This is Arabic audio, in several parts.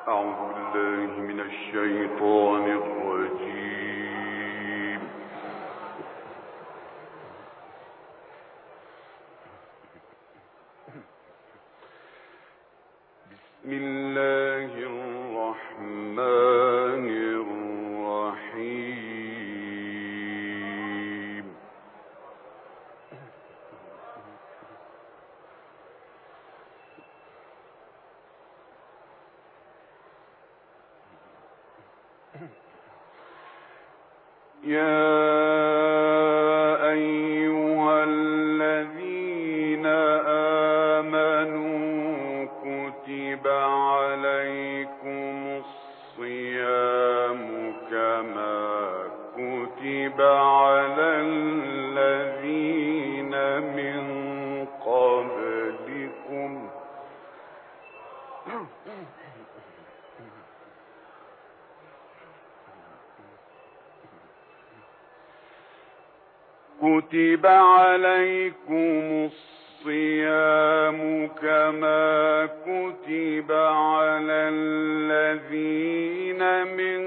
كتب عليكم الصيام كما كتب على الذين من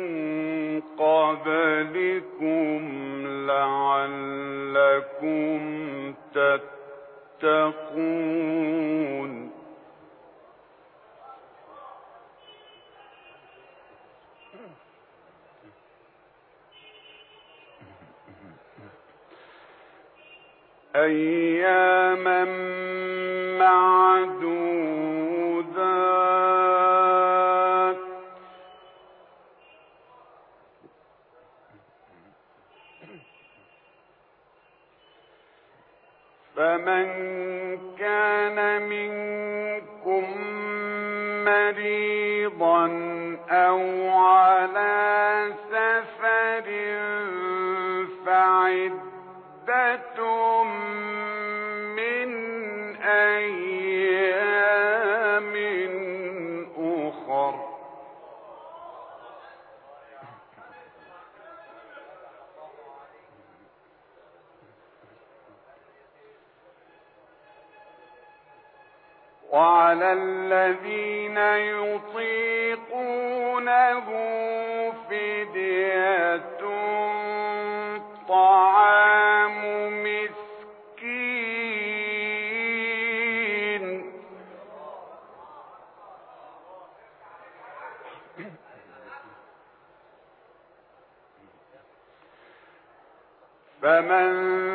قبلكم لعلكم تتقون. أياما معدودات فمن كان منكم مريضا أو على سفر فعدة من أيام أخر. وعلى الذين يطيقونه فدية طعام مسكين فمن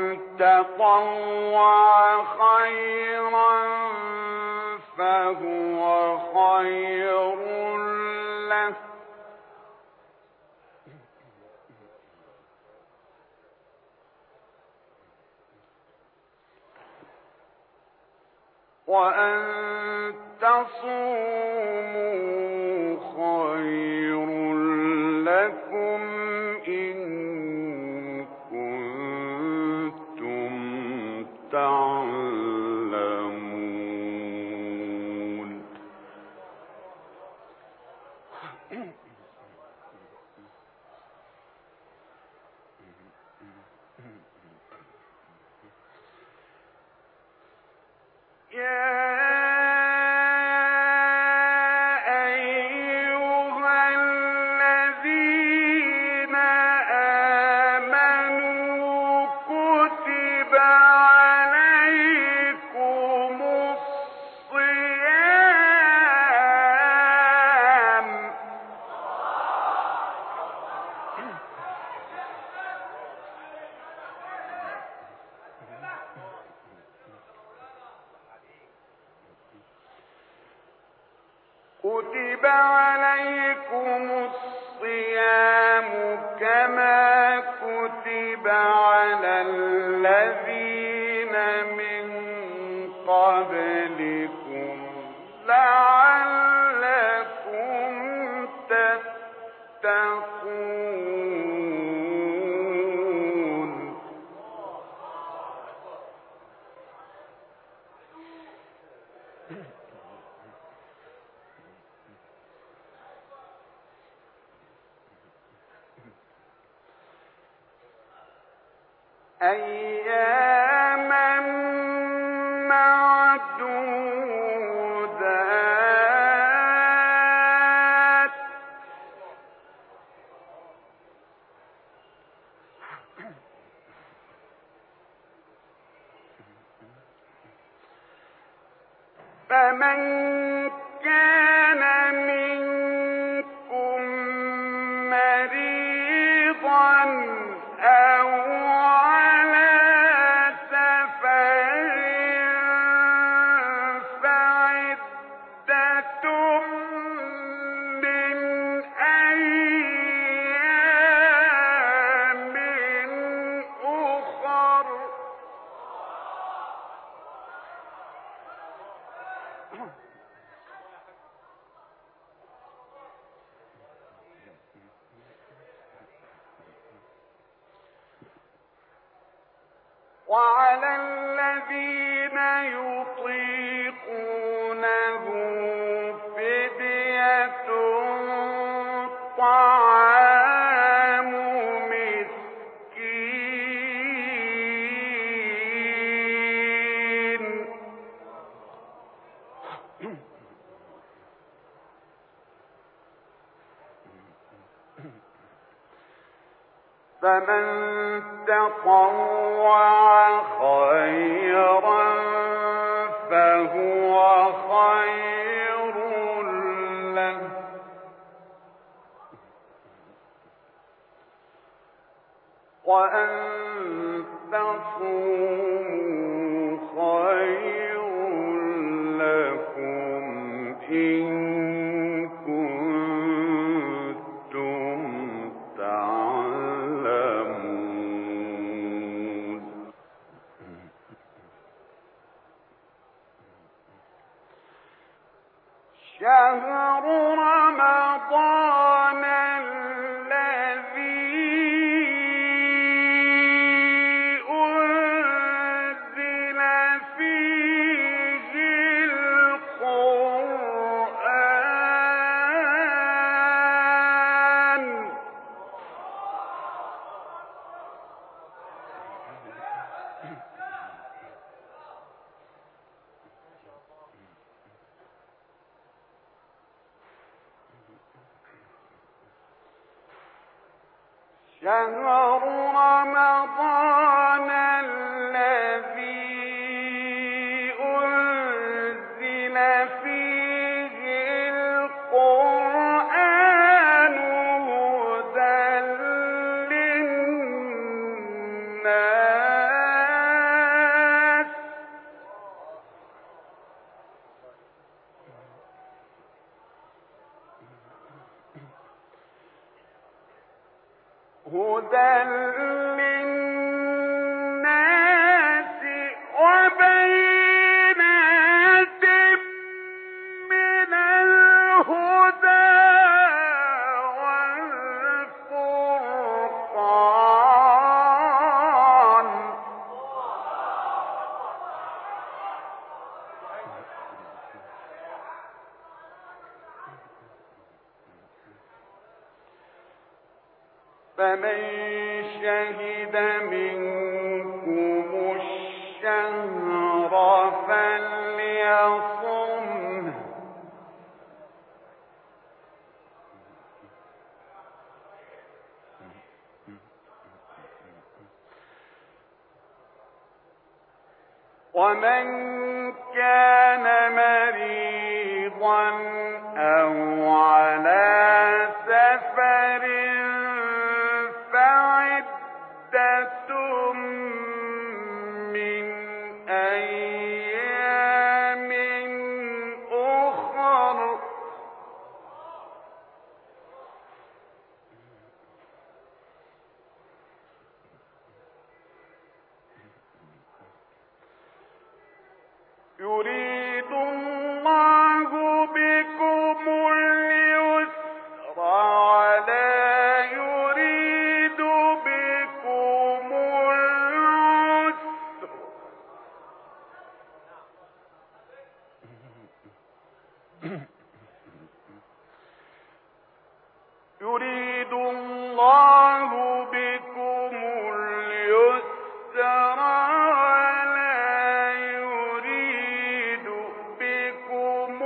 تطوع خيرا فهو خير له وأن تصوموا خير لكم إن كنتم تعلمون. كتب عليكم الصيام كما كتب على الذين من قبلكم لعلكم تتقون. أياما معدودات وعلى الذين يطيقونه فدية طعام مسكين فمن تطوع خيرا فهو خير له وأن تصوموا خير لكم إن كنتم تعلمون شهر رمضان الذي أنزل فيه القرآن شهر رمضان الذي أنزل فيه القرآن هدى للناس وبينات من الهدى والفرقان فمن شهد منكم الشهر فليصمه ومن كان مريضا أو على سفر فعدة من أيام أخر يريد الله بكم اليسر ولا يريد بكم العسر يريد الله بكم اليسر ولا يريد بكم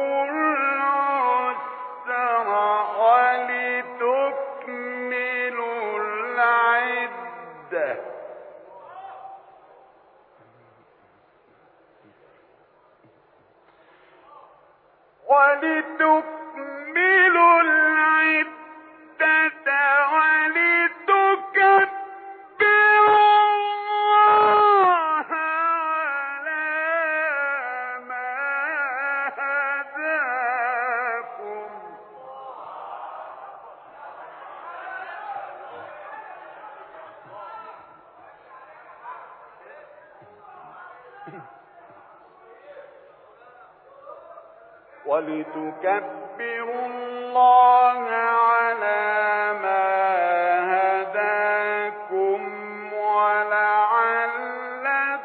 العسر ولتكملوا العدة ولتكملوا العدة ولتكبروا الله على ما هداكم ولتكبروا الله على ما هداكم ولعلكم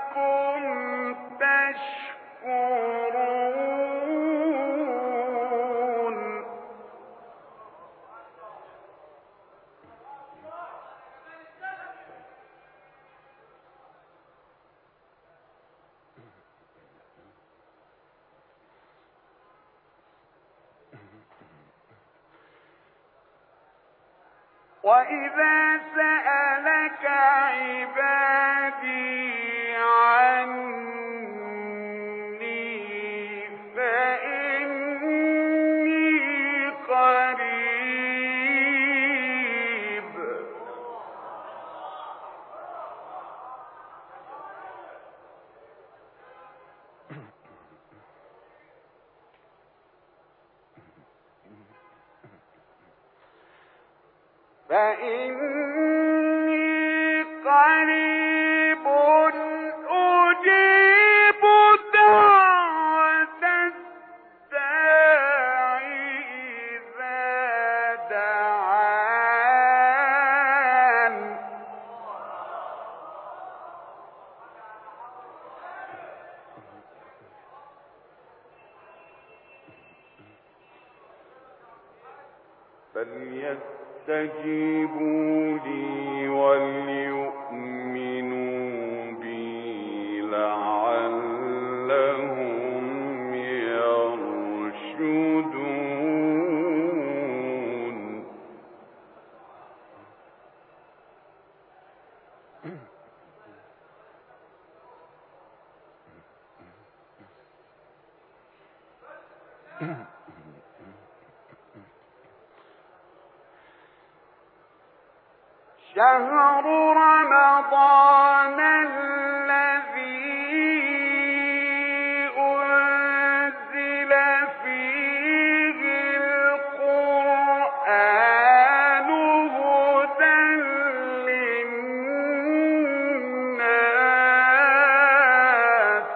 وإذا سألك عبادي عني فإني قريب أجيب دعوة الداعي إذا دعان فليستجيبوا لي وليؤمنوا بي لعلهم يرشدون شهر رمضان الذي أنزل فيه القرآن هدى للناس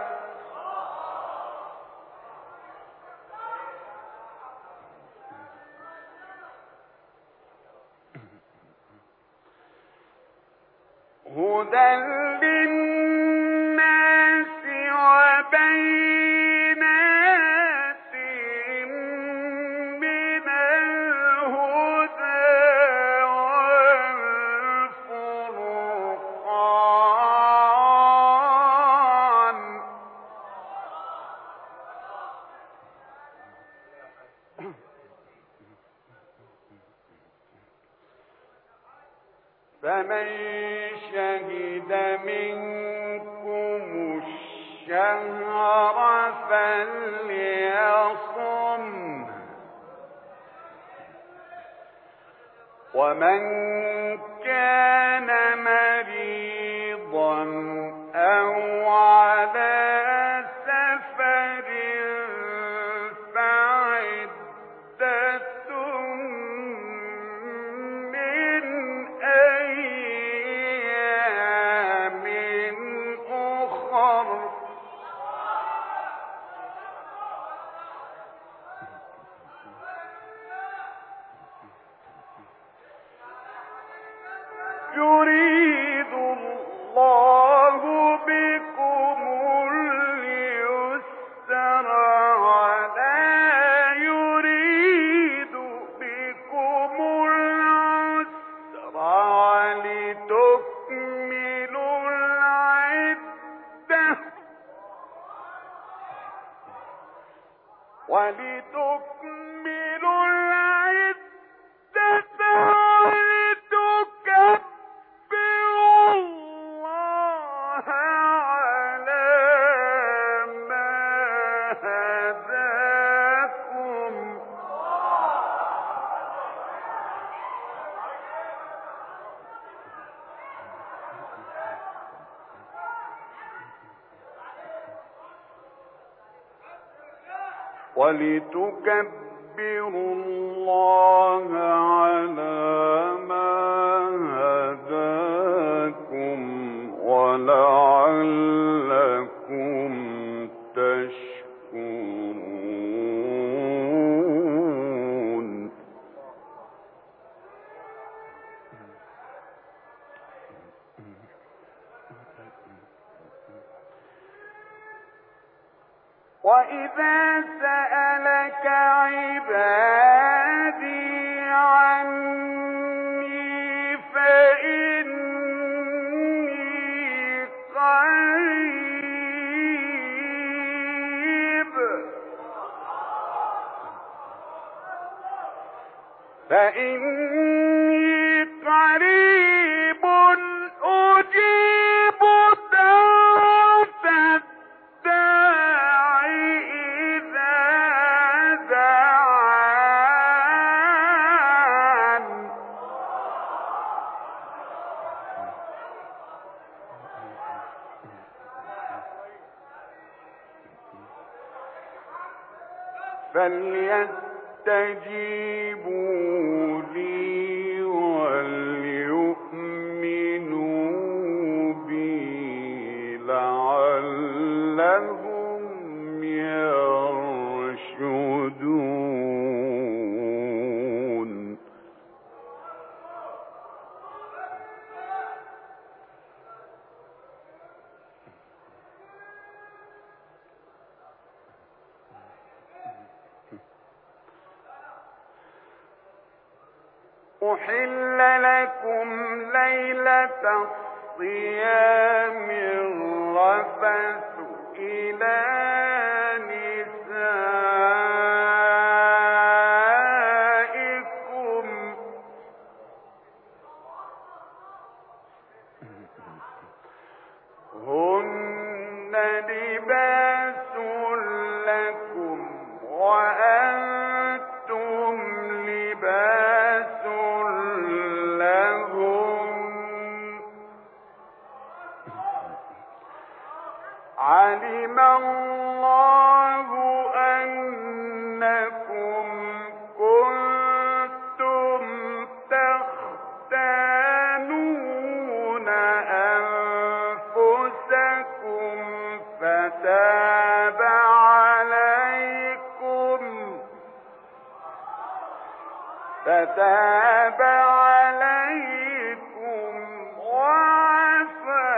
وبينات من الهدى والفرقان فمن شهد منكم الشهر فليصم ومن كان مريضا أو على سفر فعدة من أيام أخر يريد الله بكم اليسر ولا يريد بكم العسر ولتكملوا العدة ولتكبروا الله على ما هداكم ولتكبروا الله على ما هداكم ولعلكم تشكرون وإذا سألك عبادي عني فإني قريب فإني فليستجيبوا لي وليؤمنوا بي لعلهم يرشدون. أحل لكم ليلة الصيام الرفث إلى نسائكم هن لباس لكم وأنتم لباس لهم علم الله أنكم كنتم تختانون أنفسكم فتاب عليكم وعفى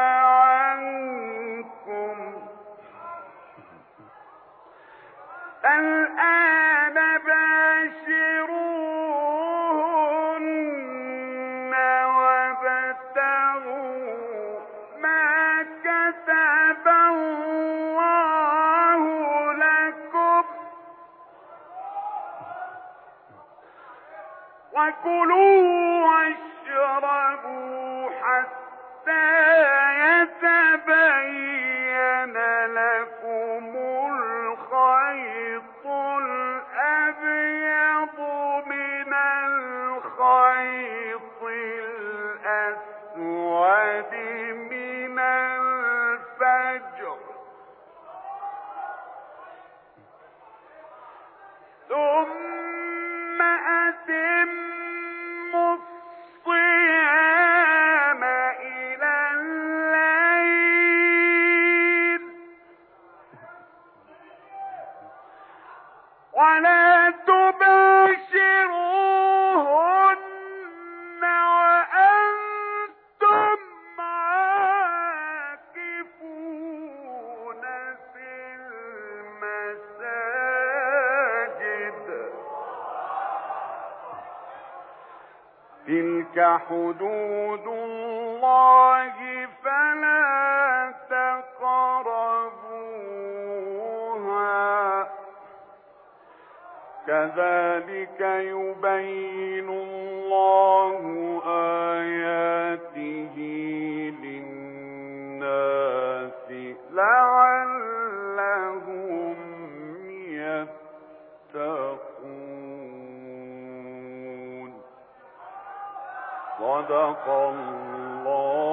عنكم فالآن باشروهن وابتغوا ما كتب الله لكم وكلوا واشربوا حتى يتبين لكم الخيط الأبيض من الخيط الأسود من الفجر ثم أتموا الصيام إلى الليل ولا تباشروهن وأنتم عاكفون في المساجد تلك حدود الله فلا تقربوها كذلك يبين الله آياته للناس لعلهم يتقون. صدق الله